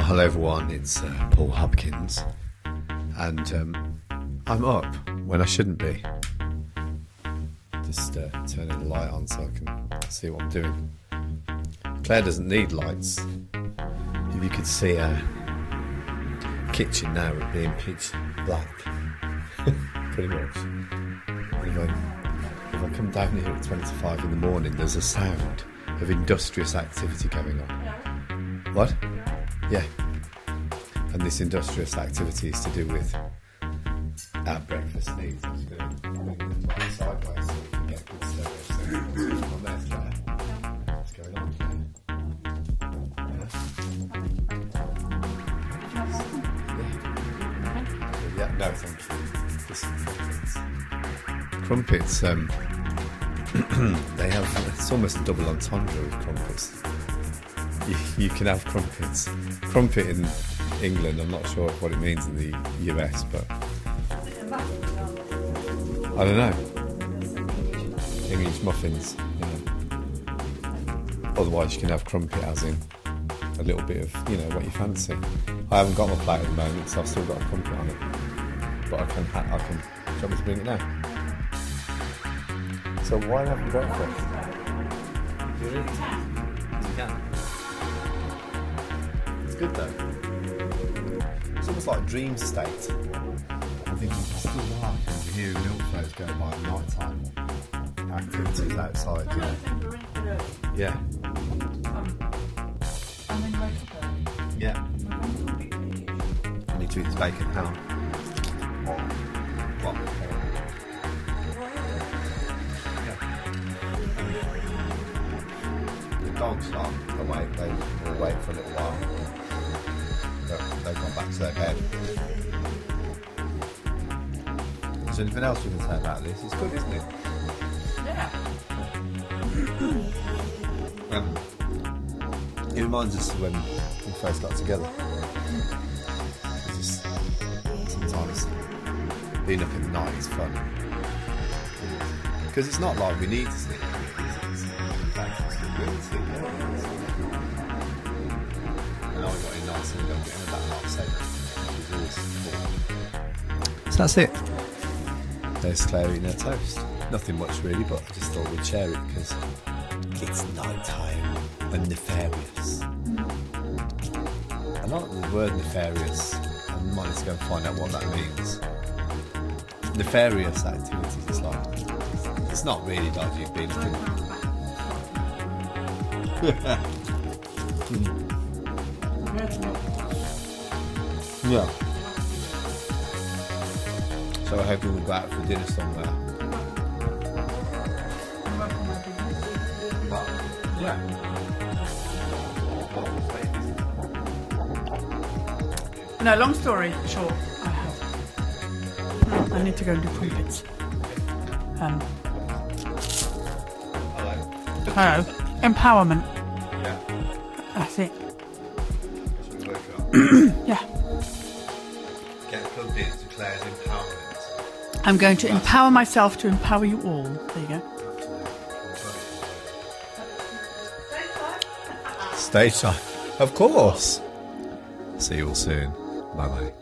Well, hello everyone, it's Paul Hopkins, and I'm up when I shouldn't be. Just turning the light on so I can see what I'm doing. Claire doesn't need lights. If you could see her kitchen now, it'd be in pitch black, pretty much. If I come down here at 20 to 5 in the morning, there's a sound of industrious activity going on. What? Yeah. And this industrious activity is to do with our breakfast needs. I'm just going to bring them sideways so we can get good service. On there, Claire. What's going on, Claire? Yeah, no, thank you. Just crumpets. They have, it's almost a double entendre with crumpets. You can have crumpets. Crumpet in England, I'm not sure what it means in the US, but I don't know. English muffins. Yeah. Otherwise, you can have crumpet as in a little bit of, what you fancy. I haven't got my plate at the moment, so I've still got a crumpet on it. But I can. Do you want me to bring it now? So why have breakfast? Do you can. It's good though. It's almost like a dream state. I think you can still laugh when you hear milk floats going by at night time. Activities outside, Yeah. Yeah. I need to eat this bacon. Hang on. What? The dogs are awake. They will wait for a little while. But they've gone back to their bed. Is there anything else we can say about this? It's good, isn't it? Yeah. It reminds us of when we first got together. Just sometimes being up in the night is fun. Because it's not like we need to sleep. And I got in nice and don't get in about half 7. So that's it. There's Claire eating her toast. Nothing much really, but I just thought we'd share it because it's night time and nefarious. I like the word nefarious. I might need to go and find out what that means. Nefarious activities, it's not really like you've been Yeah. So I hope we'll go out for dinner somewhere. Yeah. No, long story short, I need to go and do crumpets. Hello. Empowerment. Yeah. That's it. Yeah. Get plugged in to Claire's empowerment. I'm going to empower myself to empower you all. There you go. Stage time. Of course. See you all soon. Bye bye.